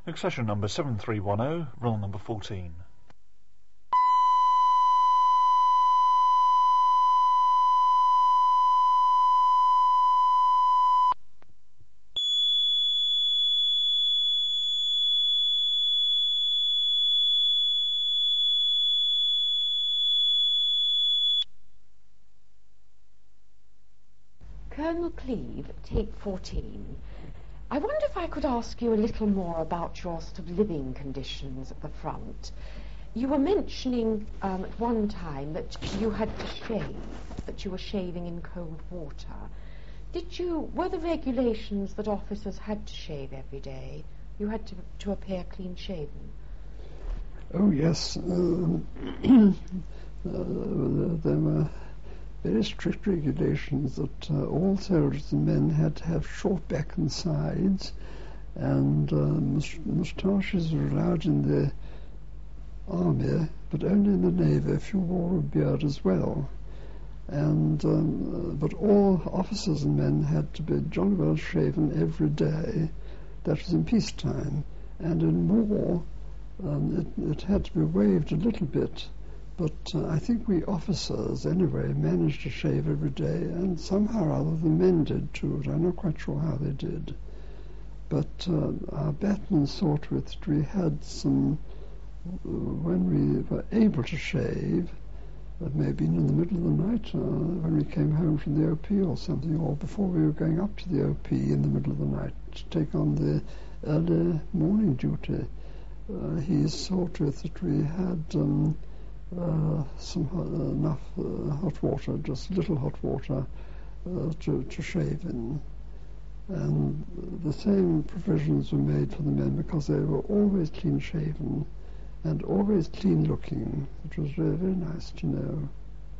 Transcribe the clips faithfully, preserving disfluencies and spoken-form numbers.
Accession number seven three one zero, roll number fourteen. Colonel Cleeve, tape fourteen. I wonder if I could ask you a little more about your sort of living conditions at the front. You were mentioning um, at one time that you had to shave, that you were shaving in cold water. Did you, were the regulations that officers had to shave every day? You had to, to appear clean shaven? Oh, yes. Um, uh, there were very strict regulations that uh, all soldiers and men had to have short back and sides, and uh, moustaches were allowed in the army, but only in the navy if you wore a beard as well. And um, but all officers and men had to be jolly well shaven every day. That was in peacetime, and in war um, it, it had to be waved a little bit. But uh, I think we officers, anyway, managed to shave every day, and somehow or other the men did too. I'm not quite sure how they did. But uh, our battalion saw to it that we had some, uh, when we were able to shave, that may have been in the middle of the night, uh, when we came home from the O P or something, or before we were going up to the O P in the middle of the night to take on the early morning duty. Uh, he saw to it that we had Um, Uh, some uh, enough uh, hot water, just little hot water uh, to, to shave in. And the same provisions were made for the men because they were always clean shaven and always clean looking, which was very, very nice to know.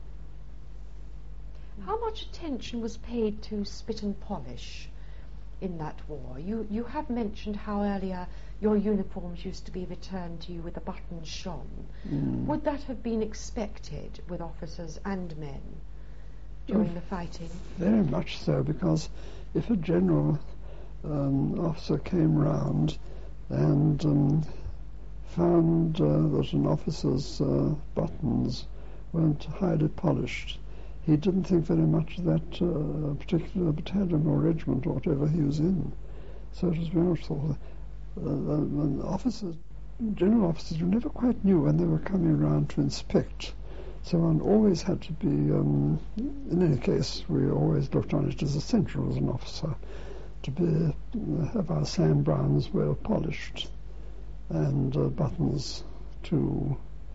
How much attention was paid to spit and polish in that war? You, you have mentioned how earlier your uniforms used to be returned to you with the buttons shone. Mm. Would that have been expected with officers and men during oh, the fighting? Very much so, because if a general um, officer came round and um, found uh, that an officer's uh, buttons weren't highly polished, he didn't think very much of that uh, particular battalion or regiment or whatever he was in. So it was very much thought Uh, the officers, general officers, you never quite knew when they were coming around to inspect. So one always had to be, um, in any case, we always looked on it as essential as an officer to be uh, have our Sam Browns well polished and uh, buttons too.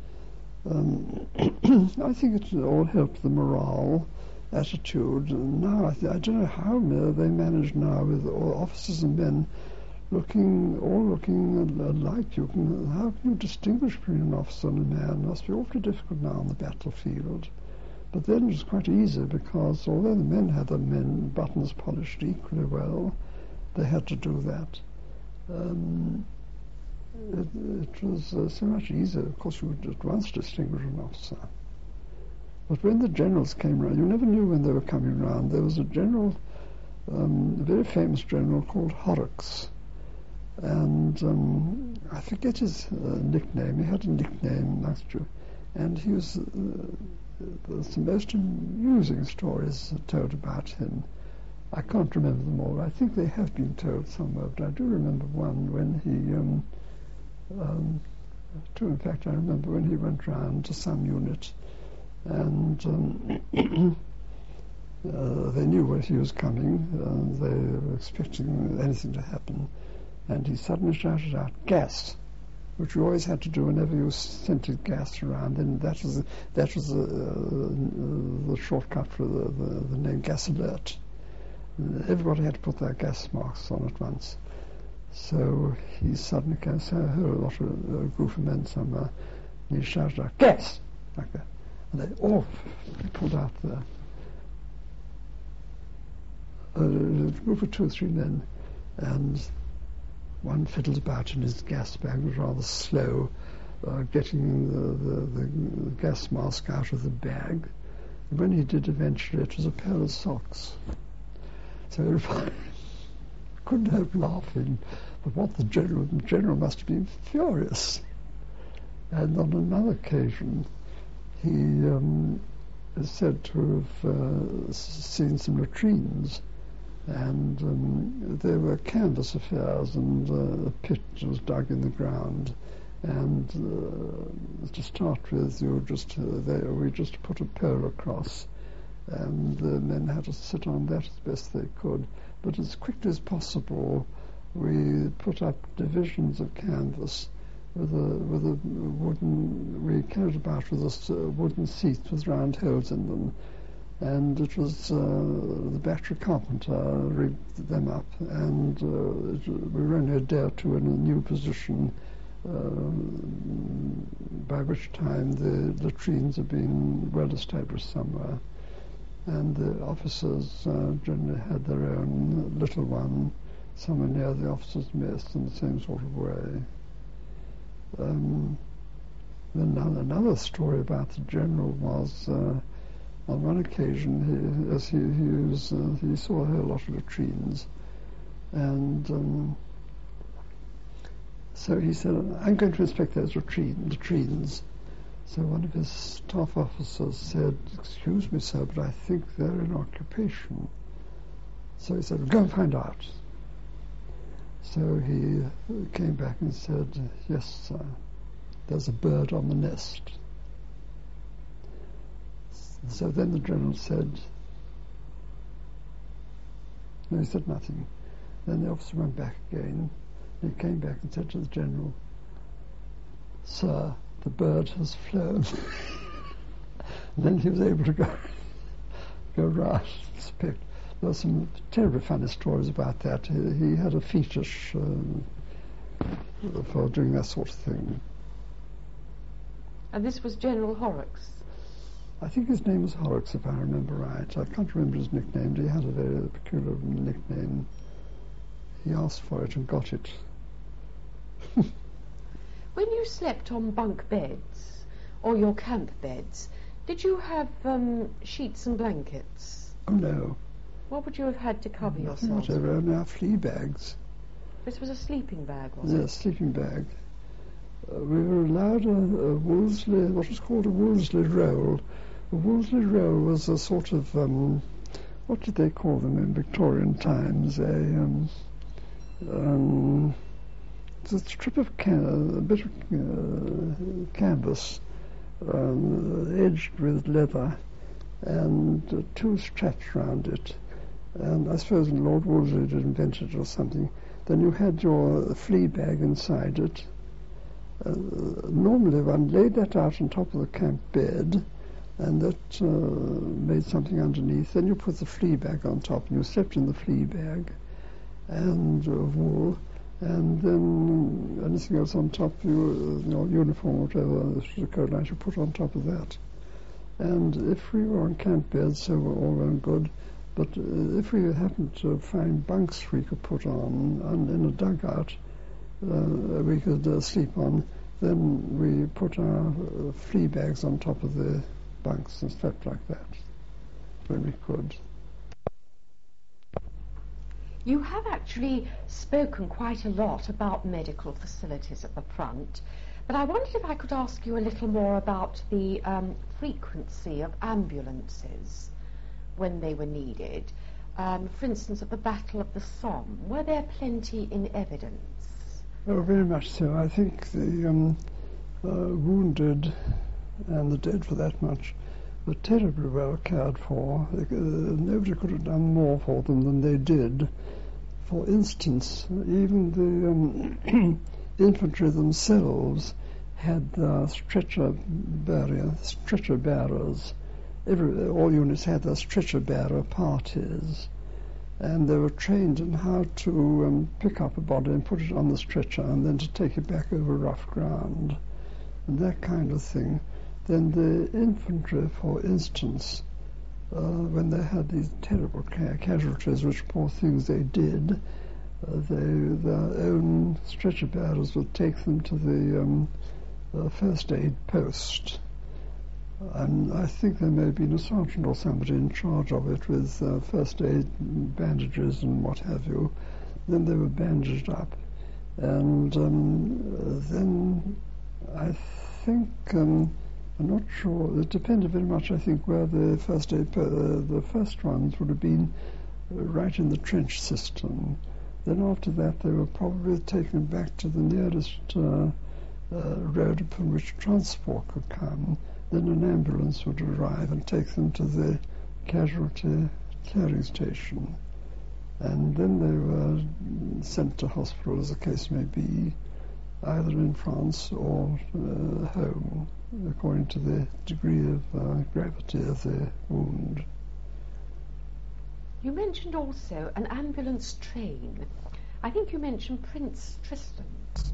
Um, I think it all helped the morale, attitude. And now I, th- I don't know how they manage now with all officers and men looking, all looking alike. You can, how can you distinguish between an officer and a man? It must be awfully difficult now on the battlefield. But then it was quite easy because although the men had their men buttons polished equally well, they had to do that. Um, it, it was uh, so much easier. Of course, you would at once distinguish an officer. But when the generals came round, you never knew when they were coming round. There was a general, um, a very famous general called Horrocks. And um, I forget his uh, nickname. He had a nickname, that's true. And he was, uh, there's the most amusing stories told about him. I can't remember them all. I think they have been told somewhere, but I do remember one when he, um, um, two, in fact, I remember when he went round to some unit, and um, uh, they knew where he was coming. Uh, they were expecting anything to happen. And he suddenly shouted out, "Gas!" which you always had to do whenever you sent gas around. And that was that was the, uh, the shortcut for the, the, the name Gas Alert. And everybody had to put their gas masks on at once. So he suddenly came, so I heard a lot of a group of men somewhere, and he shouted out, "Gas!" like that. And they all pulled out the uh, a group of two or three men, and one fiddled about in his gas bag, was rather slow, uh, getting the, the, the gas mask out of the bag. And when he did eventually, it was a pair of socks. So everybody couldn't help laughing. But what the general, the general must have been furious. And on another occasion, he um, is said to have uh, seen some latrines, and um, they were canvas affairs, and uh, a pit was dug in the ground, and uh, to start with, you just uh, they, we just put a pole across, and the men had to sit on that as best they could. But as quickly as possible, we put up divisions of canvas with a with a wooden. We carried about with us uh, wooden seats with round holes in them, and it was uh, the battery carpenter rigged them up, and uh, it, we were only a day or two in a new position, uh, by which time the latrines had been well established somewhere, and the officers uh, generally had their own little one somewhere near the officers' mess in the same sort of way. Um, then another story about the general was, uh, on one occasion, he, as he, he was, uh, he saw a whole lot of latrines, and um, so he said, "I'm going to inspect those latrine, latrines." So one of his staff officers said, "Excuse me, sir, but I think they're in occupation." So he said, "Go and find out." So he came back and said, "Yes, sir, there's a bird on the nest." So then the general said, no, he said nothing. Then the officer went back again. He came back and said to the general, "Sir, the bird has flown." And then he was able to go, go right and inspect. There were some terribly funny stories about that. He, he had a fetish um, for doing that sort of thing. And this was General Horrocks? I think his name was Horrocks, if I remember right. I can't remember his nickname, but he had a very peculiar nickname. He asked for it and got it. When you slept on bunk beds, or your camp beds, did you have um, sheets and blankets? Oh, no. What would you have had to cover Nothing yourselves whatever, with? only our flea bags. This was a sleeping bag, was Yes, it? sleeping bag. Uh, we were allowed a, a Wolseley, what was called a Wolseley roll. A Wolseley roll was a sort of, um, what did they call them in Victorian times? A, um, um, it's a strip of can- a bit of uh, canvas, um, edged with leather, and uh, two straps round it. And I suppose Lord Wolseley had invented it or something. Then you had your flea bag inside it. Uh, normally one laid that out on top of the camp bed, and that uh, made something underneath. Then you put the flea bag on top, and you slept in the flea bag and uh, wool, and then anything else on top, you, your uniform, whatever, the coat line, you put on top of that. And if we were on camp beds, so we're all well and good. But uh, if we happened to find bunks we could put on, on in a dugout, uh, we could uh, sleep on, then we put our uh, flea bags on top of the bunks and slept like that when we could. You have actually spoken quite a lot about medical facilities at the front, but I wondered if I could ask you a little more about the um, frequency of ambulances when they were needed. Um, for instance, at the Battle of the Somme, were there plenty in evidence? Oh, very much so. I think the um, uh, wounded and the dead, for that much, were terribly well cared for. Uh, nobody could have done more for them than they did. For instance, even the um, infantry themselves had their stretcher barrier, stretcher bearers. Every, all units had their stretcher bearer parties, and they were trained in how to um, pick up a body and put it on the stretcher and then to take it back over rough ground and that kind of thing. Then the infantry, for instance, uh, when they had these terrible ca- casualties, which poor things they did, uh, they, their own stretcher bearers would take them to the um, uh, first aid post. And I think there may have been a sergeant or somebody in charge of it with uh, first aid bandages and what have you. Then they were bandaged up, And um, then I think, um, I'm not sure, it depended very much, I think, where the first aid, uh, the first ones would have been right in the trench system. Then after that they were probably taken back to the nearest uh, uh, road upon which transport could come. Then an ambulance would arrive and take them to the casualty clearing station. And then they were sent to hospital, as the case may be, either in France or uh, home, according to the degree of uh, gravity of the wound. You mentioned also an ambulance train. I think you mentioned Prince Tristan.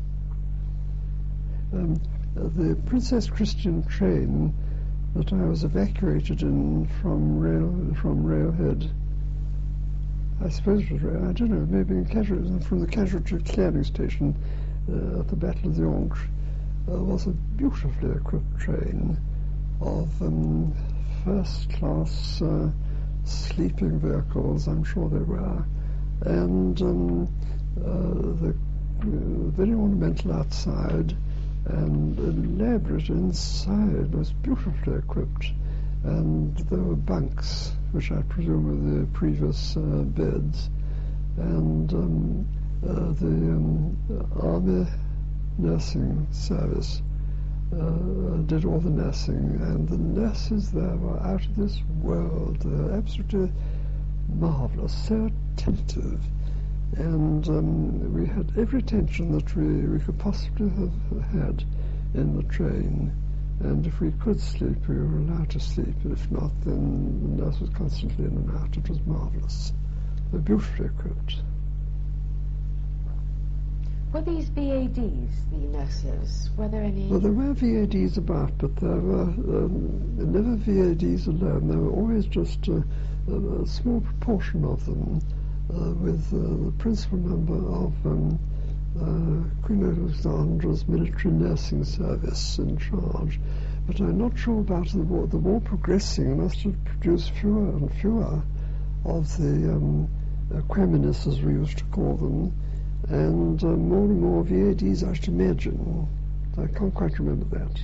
Um, the Princess Christian train that I was evacuated in from rail from Railhead, I suppose it was rail, I don't know, maybe in casualty, from the casualty clearing station uh, at the Battle of the Ancre, uh, was a beautifully equipped train of um, first-class uh, sleeping vehicles, I'm sure they were, and um, uh, the uh, very ornamental outside and elaborate inside, was beautifully equipped, and there were bunks, which I presume were the previous uh, beds, and um, uh, the um, Army Nursing Service Uh, did all the nursing, and the nurses there were out of this world. They're absolutely marvellous, so attentive, and um, we had every attention that we, we could possibly have had in the train, and if we could sleep, we were allowed to sleep. If not, then the nurse was constantly in and out. It was marvellous. They're beautifully equipped. Were these V A Ds, the nurses? Were there any? Well, there were V A Ds about, but there were um, never V A Ds alone. There were always just uh, a, a small proportion of them, uh, with uh, the principal number of um, uh, Queen Alexandra's military nursing service in charge. But I'm not sure about the war. The war progressing must have produced fewer and fewer of the um, uh, Queminists, as we used to call them, and uh, more and more V A Ds, I should imagine. I can't quite remember that.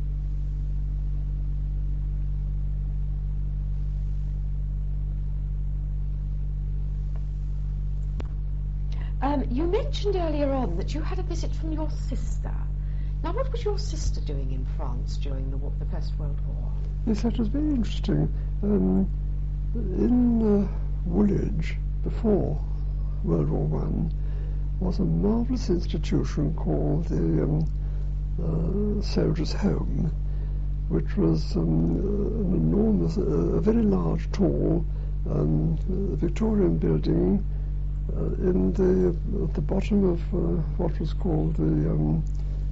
Um, you mentioned earlier on that you had a visit from your sister. Now, what was your sister doing in France during the, war, the First World War? Yes, that was very interesting. Um, in uh, Woolwich, before World War One, was a marvellous institution called the um, uh, Soldiers' Home, which was um, an enormous, uh, a very large, tall um, Victorian building uh, in the at the bottom of uh, what was called the um,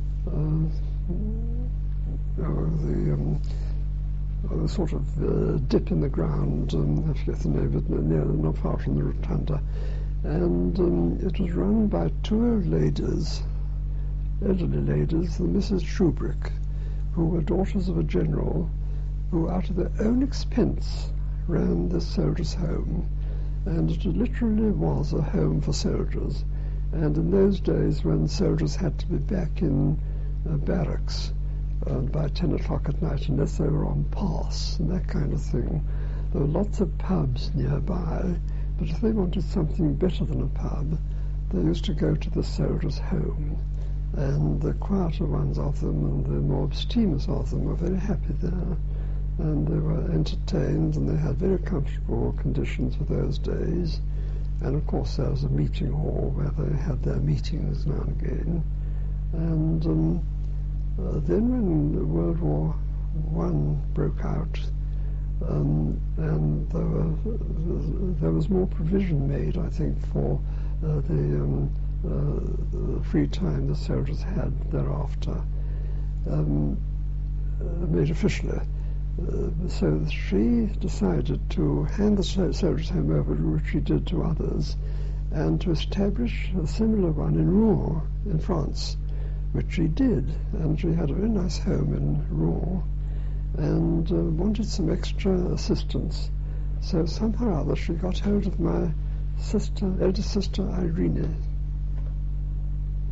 uh, oh, the um, uh, sort of uh, dip in the ground. Um, I forget the name of it, near, not far from the rotunda. And um, it was run by two old ladies, elderly ladies, the Missus Shubrick, who were daughters of a general, who out of their own expense ran this soldiers' home. And it literally was a home for soldiers. And in those days, when soldiers had to be back in uh, barracks uh, by ten o'clock at night, unless they were on pass and that kind of thing, there were lots of pubs nearby. But if they wanted something better than a pub, they used to go to the soldiers' home. And the quieter ones of them and the more abstemious of them were very happy there. And they were entertained, and they had very comfortable conditions for those days. And of course there was a meeting hall where they had their meetings now and again. And um, uh, then when World War One broke out, Um, and there, were, there was more provision made, I think, for uh, the, um, uh, the free time the soldiers had thereafter, um, uh, made officially. Uh, so she decided to hand the soldiers' home over, which she did to others, and to establish a similar one in Rouen, in France, which she did, and she had a very nice home in Rouen, and uh, wanted some extra assistance. So somehow or other she got hold of my sister, elder sister Irene,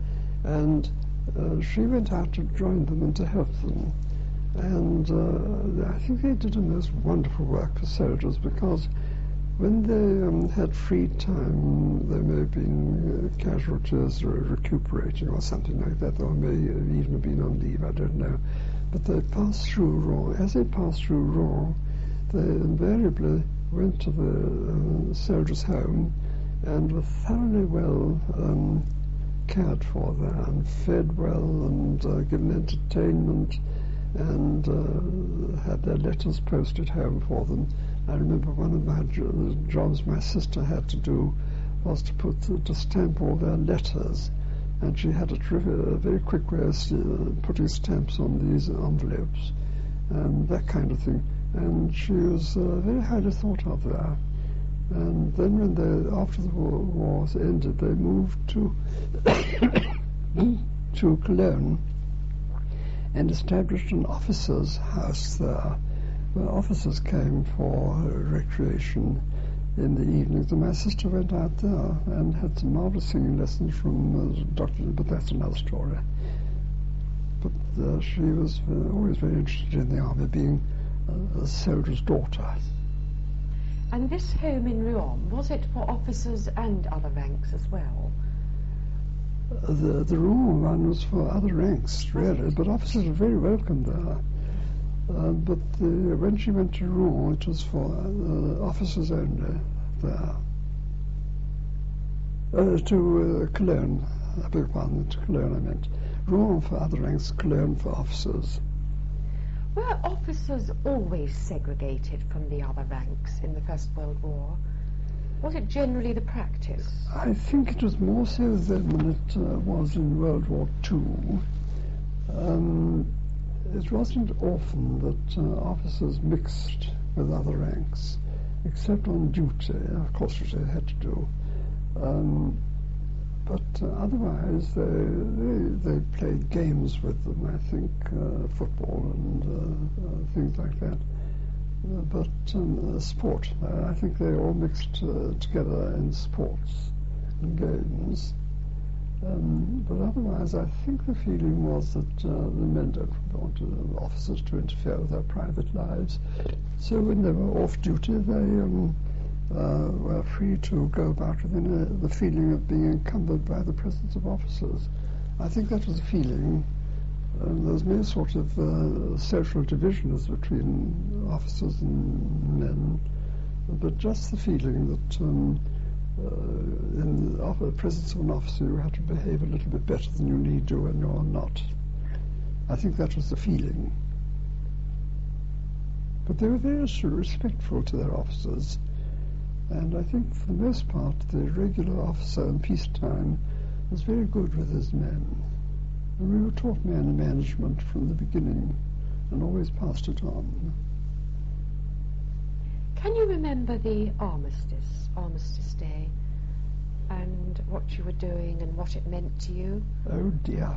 and uh, she went out to join them and to help them. And uh, I think they did a most wonderful work for soldiers, because when they um, had free time, there may have been uh, casualties or recuperating or something like that, or may even have been on leave, I don't know. But they passed through Rouen. As they passed through Rouen, they invariably went to the uh, soldiers' home and were thoroughly well um, cared for there, and fed well, and uh, given entertainment, and uh, had their letters posted home for them. I remember one of my jo- jobs my sister had to do was to put to stamp all their letters, and she had a, tri- a very quick way of uh, putting stamps on these envelopes and that kind of thing. And she was uh, very highly thought of there. And then when they, after the war was ended, they moved to to Cologne and established an officers' house there, where officers came for recreation in the evenings. And my sister went out there and had some marvelous singing lessons from uh, Doctor, but that's another story. But uh, she was uh, always very interested in the army, being a, a soldier's daughter. And this home in Rouen, was it for officers and other ranks as well? Uh, the the Rouen one was for other ranks, really, but officers were very welcome there. Uh, but the, when she went to Rouen, it was for uh, officers only there. Uh, to uh, Cologne, I beg your pardon, to Cologne I meant. Rouen for other ranks, Cologne for officers. Were officers always segregated from the other ranks in the First World War? Was it generally the practice? I think it was more so then than it uh, was in World War Two. Um, it wasn't often that uh, officers mixed with other ranks, except on duty, of course, which they had to do. Um, but uh, otherwise, they, they they played games with them, I think, uh, football and uh, uh, things like that. Uh, but um, uh, sport, uh, I think they all mixed uh, together in sports and games. Um, but otherwise, I think the feeling was that uh, the men don't want to, the officers to interfere with their private lives. So when they were off duty, they um, uh, were free to go about within a, the feeling of being encumbered by the presence of officers. I think that was the feeling. Um, there was no sort of uh, social divisions between officers and men, but just the feeling that um, uh, in the off- presence of an officer you had to behave a little bit better than you need to when you're not. I think that was the feeling. But they were very respectful to their officers, and I think for the most part the regular officer in peacetime was very good with his men. And we were taught man management from the beginning and always passed it on. Can you remember the armistice, Armistice Day, and what you were doing and what it meant to you? Oh dear.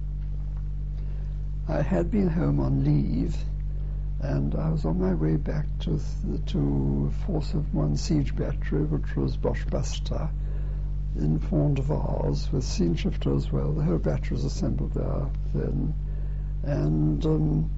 I had been home on leave, and I was on my way back to th- to Force of One Siege Battery, which was Bosch Buster, in Fond de Vars, with scene shifter as well. The whole battery was assembled there then. And um,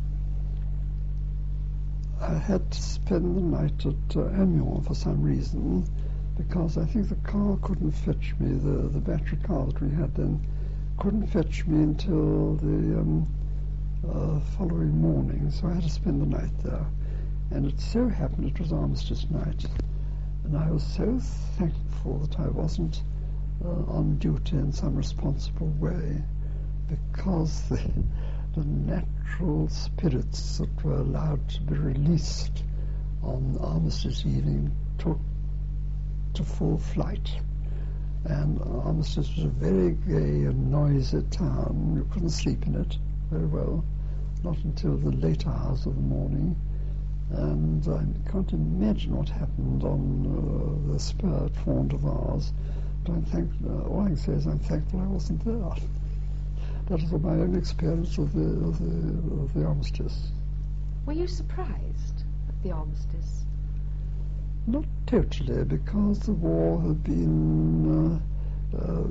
I had to spend the night at uh, Amiens for some reason, because I think the car couldn't fetch me, the, the battery car that we had then, couldn't fetch me until the um, uh, following morning, so I had to spend the night there. And it so happened it was Armistice night, and I was so thankful that I wasn't Uh, on duty in some responsible way, because the, the natural spirits that were allowed to be released on Armistice evening took to full flight. And Armistice was a very gay and noisy town. You couldn't sleep in it very well, not until the late hours of the morning. And I can't imagine what happened on uh, the spur at Fond de Vars. But I'm thankful, uh, all I can say is I'm thankful I wasn't there. That was my own experience of the, of the, of the armistice. Were you surprised at the armistice? Not totally, because the war had been uh, uh, had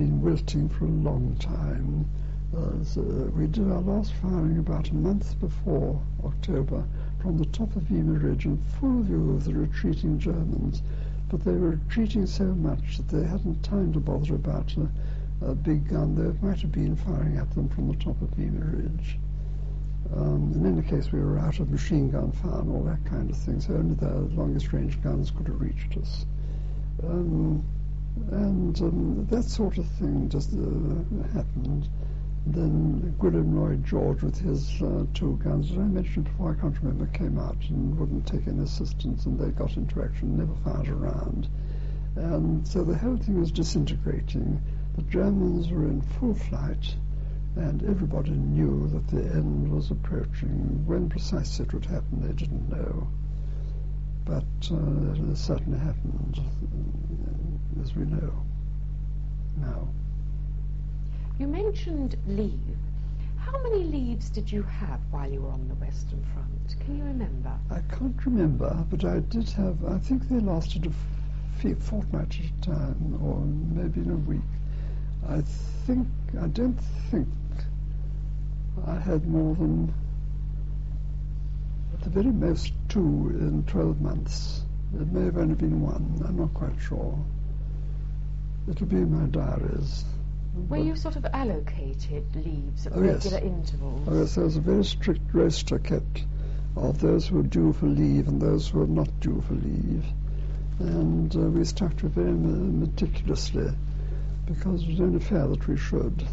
been wilting for a long time. Uh, so we did our last firing about a month before October from the top of Vimy Ridge in full view of the retreating Germans, but they were retreating so much that they hadn't time to bother about a, a big gun. They might have been firing at them from the top of Vimy Ridge. Um, in any case, we were out of machine gun fire and all that kind of thing, so only the longest range guns could have reached us. Um, and um, that sort of thing just uh, happened. Then Gwilym Lloyd George with his uh, two guns, as I mentioned before, I can't remember, came out and wouldn't take any assistance, and they got into action, never fired a round. And so the whole thing was disintegrating. The Germans were in full flight, and everybody knew that the end was approaching. When precisely it would happen, they didn't know. But uh, it certainly happened, uh, as we know now. You mentioned leave. How many leaves did you have while you were on the Western Front? Can you remember? I can't remember, but I did have, I think they lasted a f- fortnight at a time, or maybe in a week. I think, I don't think I had more than, at the very most, two in twelve months. It may have only been one, I'm not quite sure. It'll be in my diaries. Were you sort of allocated leaves at Oh, regular yes. intervals? Oh, yes, there was a very strict roster kept of those who were due for leave and those who were not due for leave. And uh, we stuck to it very meticulously, because it was only fair that we should.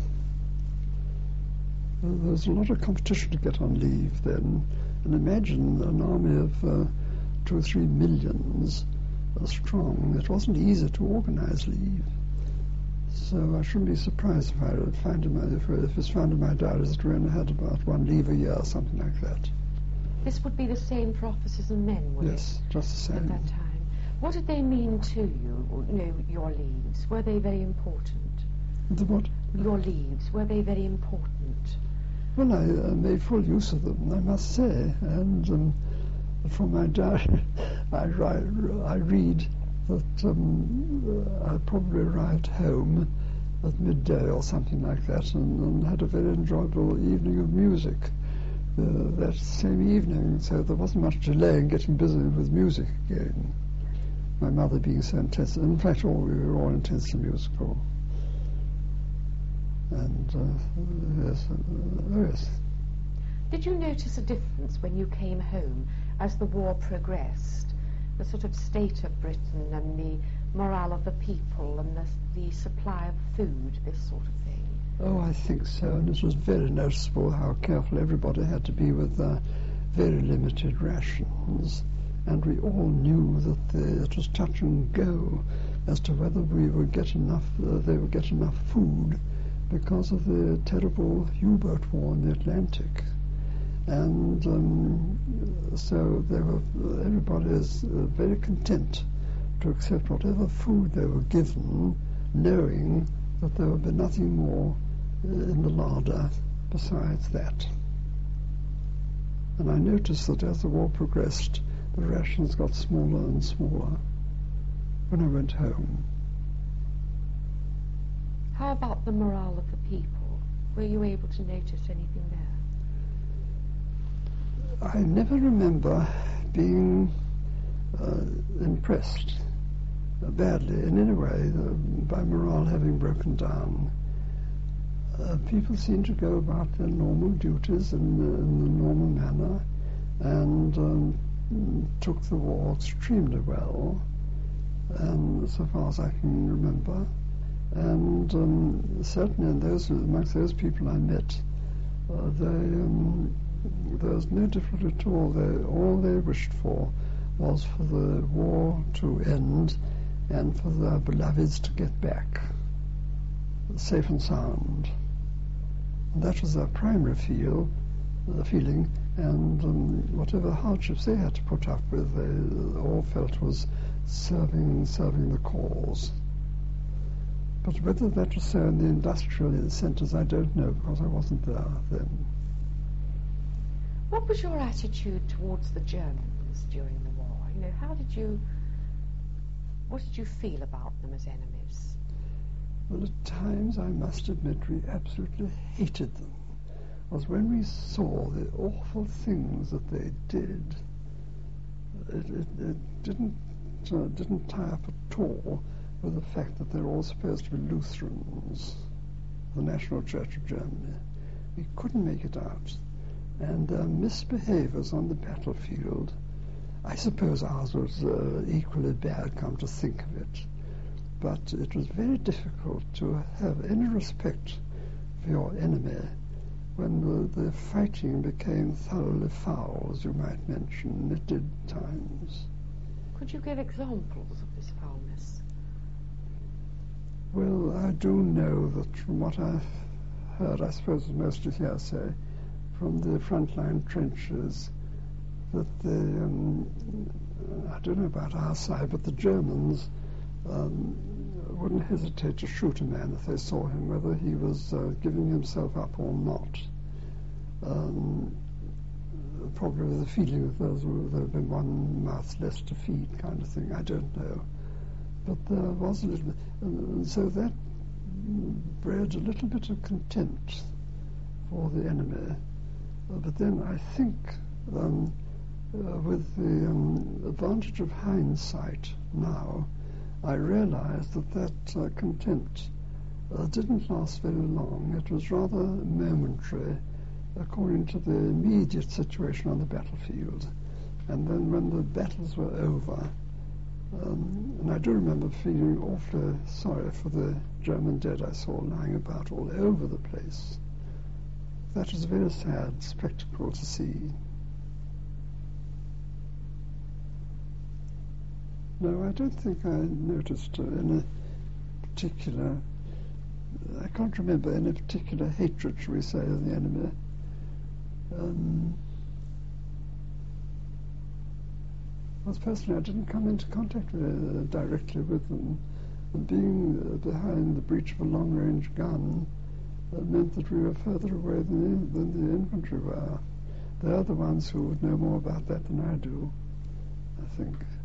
Uh, there was a lot of competition to get on leave then, and imagine an army of uh, two or three millions uh, strong. It wasn't easy to organize leave. So I shouldn't be surprised if I would find in my, if, if it's found in my diaries that we only had about one leave a year or something like that. This would be the same for officers and men, would Yes, it? just the same. At that time. What did they mean to you, you know, your leaves? Were they very important? The what? Your leaves, were they very important? Well, I uh, made full use of them, I must say. And um, from my diary, I, write, I read that um, uh, I probably arrived home at midday or something like that, and, and had a very enjoyable evening of music uh, that same evening, so there wasn't much delay in getting busy with music again. My mother being so intense, in fact all, we were all intensely musical. And uh, yes, uh, yes. Did you notice a difference when you came home as the war progressed? The sort of state of Britain and the morale of the people and the, the supply of food, this sort of thing? Oh, I think so, and it was very noticeable how careful everybody had to be with their very limited rations, and we all knew that the, it was touch and go as to whether we would get enough, uh, they would get enough food because of the terrible U-boat war in the Atlantic. And um, so they were, everybody is uh, very content to accept whatever food they were given, knowing that there would be nothing more uh, in the larder besides that. And I noticed that as the war progressed, the rations got smaller and smaller when I went home. How about the morale of the people? Were you able to notice anything there? I never remember being uh, impressed uh, badly in any way uh, by morale having broken down. Uh, people seemed to go about their normal duties in, uh, in the normal manner, and um, took the war extremely well, um, so far as I can remember. And um, certainly in those, amongst those people I met, uh, they um, there was no difficulty at all. They, all they wished for was for the war to end and for their beloveds to get back, safe and sound. And that was their primary feel, uh, feeling, and um, whatever hardships they had to put up with, they all felt was serving serving the cause. But whether that was so in the industrial centres, I don't know, because I wasn't there then. What was your attitude towards the Germans during the war? You know, how did you, what did you feel about them as enemies? Well, at times, I must admit, we absolutely hated them. Was when we saw the awful things that they did, it, it, it didn't uh, didn't tie up at all with the fact that they're all supposed to be Lutherans, the National Church of Germany. We couldn't make it out. And uh, misbehaviours on the battlefield, I suppose ours was uh, equally bad, come to think of it. But it was very difficult to have any respect for your enemy when the, the fighting became thoroughly foul, as you might mention. It did times. Could you give examples of this foulness? Well, I do know that from what I've heard, I suppose it's mostly hearsay, from the frontline trenches, that the, um, I don't know about our side, but the Germans um, wouldn't hesitate to shoot a man if they saw him, whether he was uh, giving himself up or not. Um, probably with the feeling that there had been one mouth less to feed, kind of thing. I don't know. But there was a little bit, and, and so that bred a little bit of contempt for the enemy. Uh, but then I think, um, uh, with the um, advantage of hindsight now, I realized that that uh, contempt uh, didn't last very long. It was rather momentary, according to the immediate situation on the battlefield. And then when the battles were over, um, and I do remember feeling awfully sorry for the German dead I saw lying about all over the place. That was a very sad spectacle to see. No, I don't think I noticed uh, any particular, I can't remember any particular hatred, shall we say, of the enemy. Um, well, personally, I didn't come into contact with, uh, directly with them. And being uh, behind the breech of a long-range gun uh, meant that we were further away than the, than the infantry were. They're the ones who would know more about that than I do, I think.